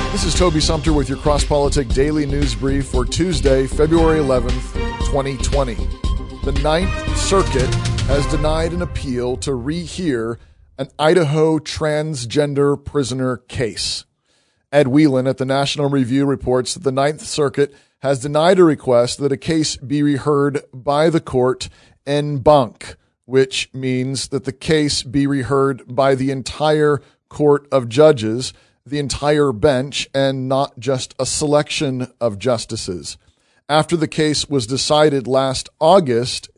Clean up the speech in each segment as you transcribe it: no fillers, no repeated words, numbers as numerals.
This is Toby Sumter with your Cross-Politic Daily News Brief for Tuesday, February 11th, 2020. The Ninth Circuit has denied an appeal to rehear an Idaho transgender prisoner case. Ed Whelan at the National Review reports that the Ninth Circuit has denied a request that a case be reheard by the court en banc, which means that the case be reheard by the entire Court of Judges, the entire bench, and not just a selection of justices. After the case was decided last August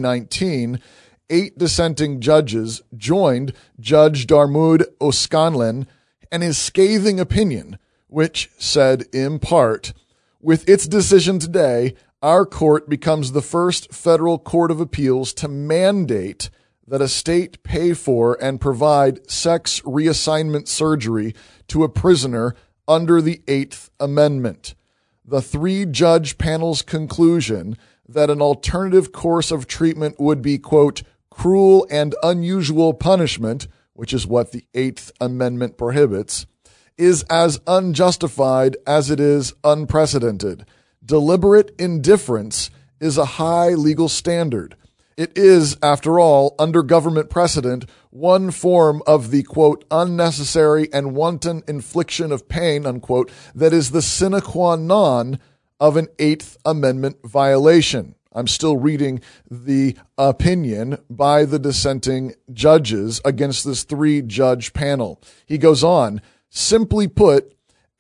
2019, 8 dissenting judges joined Judge Diarmuid O'Scanlan and his scathing opinion, which said in part, "With its decision today, our court becomes the first federal court of appeals to mandate that a state pay for and provide sex reassignment surgery to a prisoner under the Eighth Amendment. The 3-judge panel's conclusion that an alternative course of treatment would be, quote, cruel and unusual punishment, which is what the Eighth Amendment prohibits, is as unjustified as it is unprecedented. Deliberate indifference is a high legal standard. It is, after all, under government precedent, one form of the, quote, unnecessary and wanton infliction of pain, unquote, that is the sine qua non of an Eighth Amendment violation." I'm still reading the opinion by the dissenting judges against this 3-judge panel. He goes on, "Simply put,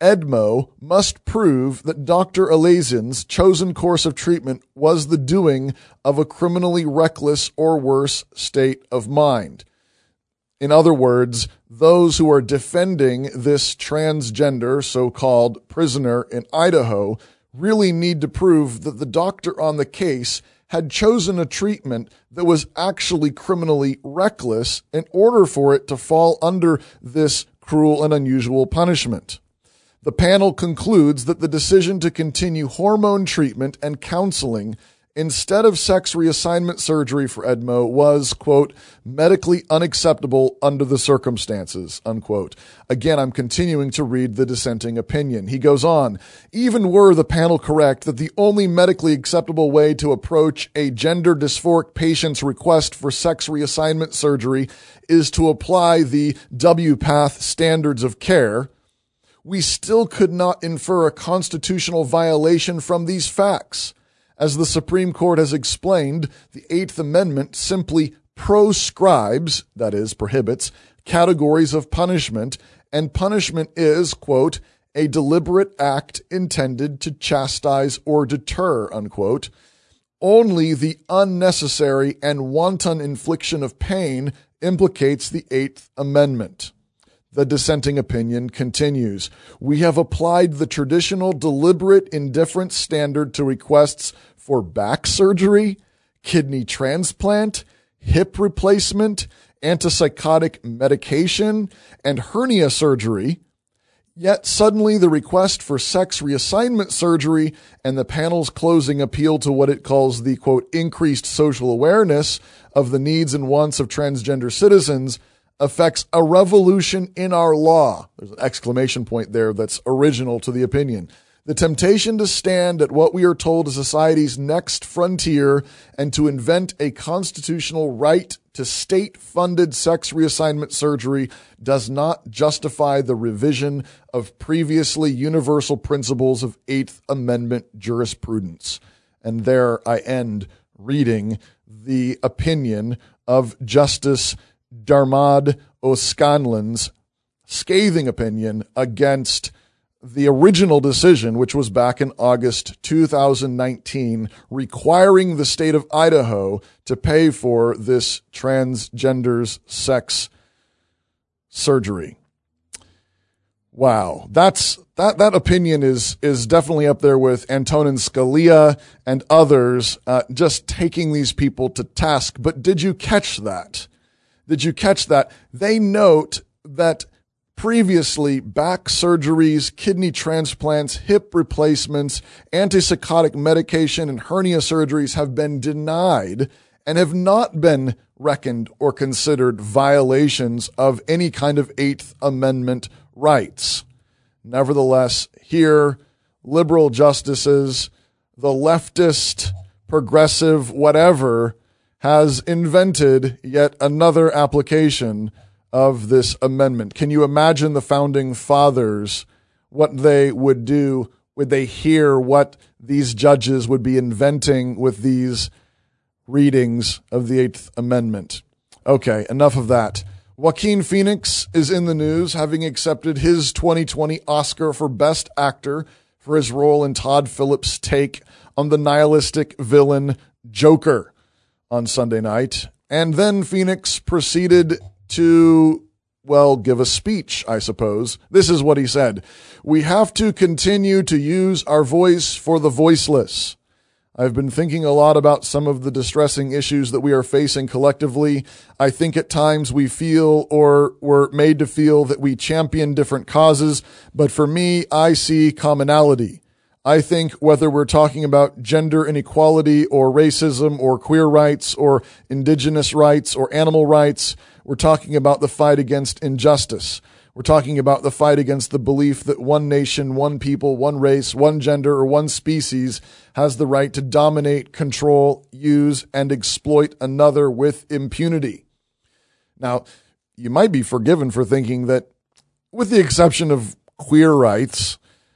Edmo must prove that Dr. Alazian's chosen course of treatment was the doing of a criminally reckless or worse state of mind." In other words, those who are defending this transgender so-called prisoner in Idaho really need to prove that the doctor on the case had chosen a treatment that was actually criminally reckless in order for it to fall under this cruel and unusual punishment. The panel concludes that the decision to continue hormone treatment and counseling instead of sex reassignment surgery for Edmo was, quote, medically unacceptable under the circumstances, unquote. Again, I'm continuing to read the dissenting opinion. He goes on, "Even were the panel correct that the only medically acceptable way to approach a gender dysphoric patient's request for sex reassignment surgery is to apply the WPATH standards of care, we still could not infer a constitutional violation from these facts. As the Supreme Court has explained, the Eighth Amendment simply proscribes, that is, prohibits, categories of punishment, and punishment is, quote, a deliberate act intended to chastise or deter, unquote. Only the unnecessary and wanton infliction of pain implicates the Eighth Amendment." The dissenting opinion continues, "We have applied the traditional deliberate indifference standard to requests for back surgery, kidney transplant, hip replacement, antipsychotic medication, and hernia surgery. Yet suddenly the request for sex reassignment surgery and the panel's closing appeal to what it calls the, quote, increased social awareness of the needs and wants of transgender citizens affects a revolution in our law." There's an exclamation point there that's original to the opinion. "The temptation to stand at what we are told is society's next frontier and to invent a constitutional right to state-funded sex reassignment surgery does not justify the revision of previously universal principles of Eighth Amendment jurisprudence." And there I end reading the opinion of Justice Diarmuid O'Scanlan's scathing opinion against the original decision, which was back in August 2019, requiring the state of Idaho to pay for this transgender's sex surgery. Wow, that opinion is definitely up there with Antonin Scalia and others, just taking these people to task. But did you catch that? Did you catch that? They note that previously back surgeries, kidney transplants, hip replacements, antipsychotic medication, and hernia surgeries have been denied and have not been reckoned or considered violations of any kind of Eighth Amendment rights. Nevertheless, here, liberal justices, the leftist, progressive, whatever, has invented yet another application of this amendment. Can you imagine the founding fathers, what they would do? Would they hear what these judges would be inventing with these readings of the Eighth Amendment? Okay, enough of that. Joaquin Phoenix is in the news, having accepted his 2020 Oscar for Best Actor for his role in Todd Phillips' take on the nihilistic villain Joker on Sunday night. And then Phoenix proceeded to, well, give a speech, I suppose. This is what he said. "We have to continue to use our voice for the voiceless. I've been thinking a lot about some of the distressing issues that we are facing collectively. I think at times we feel or were made to feel that we champion different causes, but for me, I see commonality. I think whether we're talking about gender inequality or racism or queer rights or indigenous rights or animal rights, we're talking about the fight against injustice. We're talking about the fight against the belief that one nation, one people, one race, one gender, or one species has the right to dominate, control, use, and exploit another with impunity." Now, you might be forgiven for thinking that, with the exception of queer rights,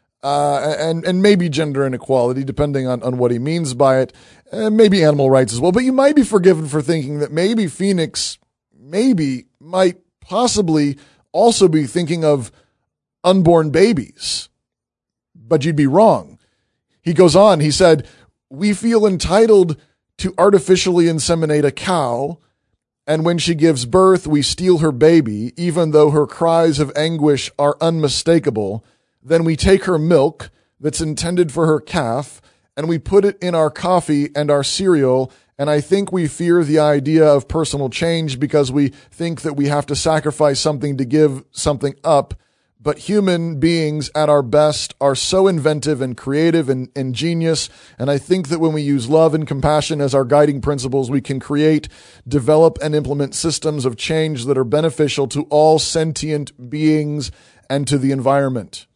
and maybe gender inequality, depending on what he means by it, maybe animal rights as well, but you might be forgiven for thinking that maybe Phoenix might possibly also be thinking of unborn babies. But you'd be wrong. He goes on, he said, "We feel entitled to artificially inseminate a cow, and when she gives birth, we steal her baby, even though her cries of anguish are unmistakable. Then we take her milk that's intended for her calf, and we put it in our coffee and our cereal, and I think we fear the idea of personal change because we think that we have to sacrifice something to give something up. But human beings at our best are so inventive and creative and ingenious, and I think that when we use love and compassion as our guiding principles, we can create, develop, and implement systems of change that are beneficial to all sentient beings and to the environment."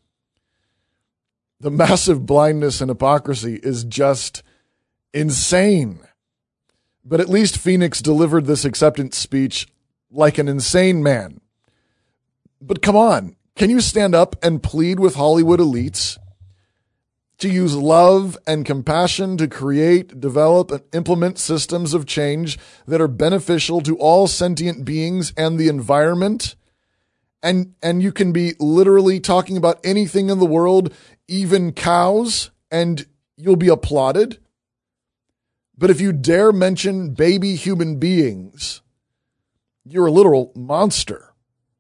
The massive blindness and hypocrisy is just insane. But at least Phoenix delivered this acceptance speech like an insane man. But come on, can you stand up and plead with Hollywood elites to use love and compassion to create, develop, and implement systems of change that are beneficial to all sentient beings and the environment? And you can be literally talking about anything in the world, even cows, and you'll be applauded? But if you dare mention baby human beings, you're a literal monster.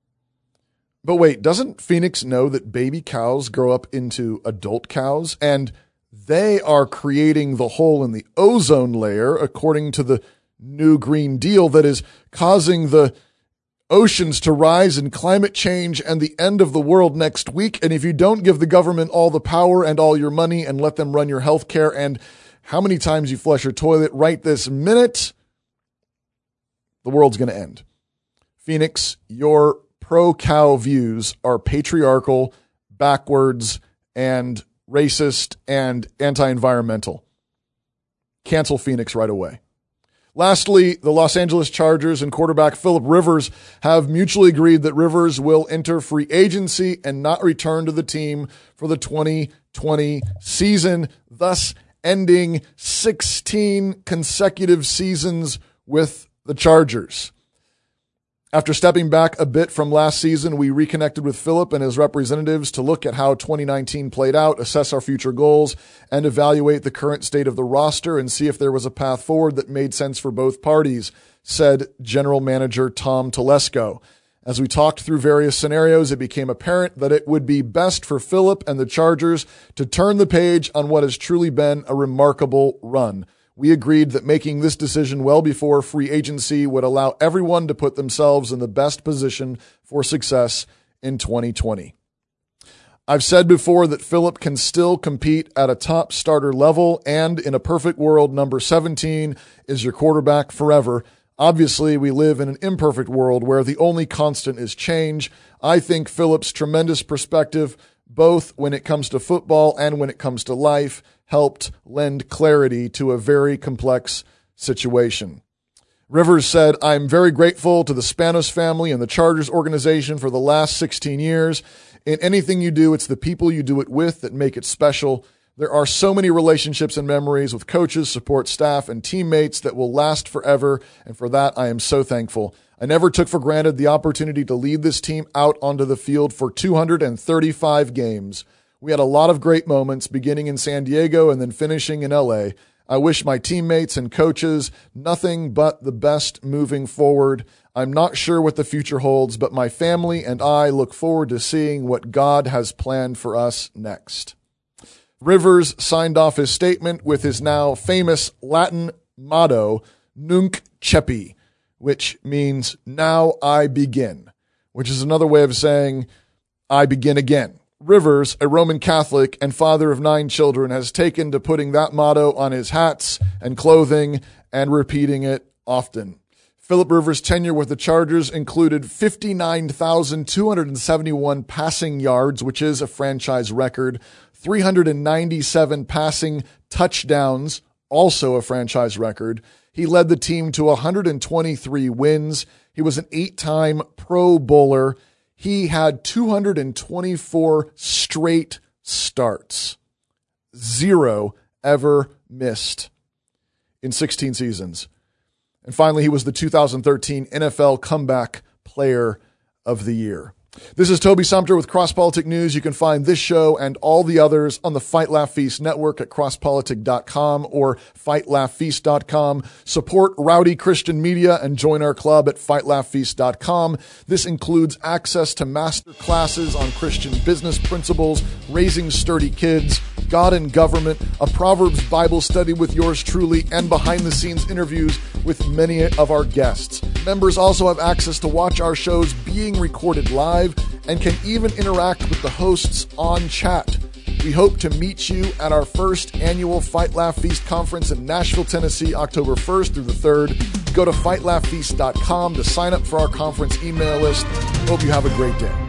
But wait, doesn't Phoenix know that baby cows grow up into adult cows? And they are creating the hole in the ozone layer, according to the new Green Deal, that is causing the oceans to rise and climate change and the end of the world next week. And if you don't give the government all the power and all your money and let them run your health care and how many times you flush your toilet right this minute, the world's going to end. Phoenix, your pro-cow views are patriarchal, backwards, and racist, and anti-environmental. Cancel Phoenix right away. Lastly, the Los Angeles Chargers and quarterback Philip Rivers have mutually agreed that Rivers will enter free agency and not return to the team for the 2020 season, thus ending 16 consecutive seasons with the Chargers. After stepping back a bit from last season, we reconnected with Philip and his representatives to look at how 2019 played out, assess our future goals, and evaluate the current state of the roster and see if there was a path forward that made sense for both parties, said General Manager Tom Telesco. As we talked through various scenarios, it became apparent that it would be best for Philip and the Chargers to turn the page on what has truly been a remarkable run. We agreed that making this decision well before free agency would allow everyone to put themselves in the best position for success in 2020. I've said before that Philip can still compete at a top starter level, and in a perfect world, number 17 is your quarterback forever. Obviously, we live in an imperfect world where the only constant is change. I think Philip's tremendous perspective, both when it comes to football and when it comes to life, helped lend clarity to a very complex situation. Rivers said, "I'm very grateful to the Spanos family and the Chargers organization for the last 16 years. In anything you do, it's the people you do it with that make it special. There are so many relationships and memories with coaches, support staff, and teammates that will last forever, and for that, I am so thankful. I never took for granted the opportunity to lead this team out onto the field for 235 games. We had a lot of great moments, beginning in San Diego and then finishing in LA. I wish my teammates and coaches nothing but the best moving forward. I'm not sure what the future holds, but my family and I look forward to seeing what God has planned for us next." Rivers signed off his statement with his now famous Latin motto, Nunc Cepi, which means "now I begin," which is another way of saying "I begin again." Rivers, a Roman Catholic and father of 9 children, has taken to putting that motto on his hats and clothing and repeating it often. Philip Rivers' tenure with the Chargers included 59,271 passing yards, which is a franchise record, 397 passing touchdowns, also a franchise record. He led the team to 123 wins. He was an 8-time Pro Bowler. He had 224 straight starts. 0 ever missed in 16 seasons. And finally, he was the 2013 NFL Comeback Player of the Year. This is Toby Sumter with Cross Politic News. You can find this show and all the others on the Fight Laugh Feast network at crosspolitic.com or fightlaughfeast.com. Support Rowdy Christian Media and join our club at fightlaughfeast.com. This includes access to master classes on Christian business principles, raising sturdy kids, God and government, a Proverbs Bible study with yours truly, and behind-the-scenes interviews with many of our guests. Members also have access to watch our shows being recorded live and can even interact with the hosts on chat. We hope to meet you at our first annual Fight Laugh Feast conference in Nashville, Tennessee, October 1st through the 3rd. Go to fightlaughfeast.com to sign up for our conference email list. Hope you have a great day.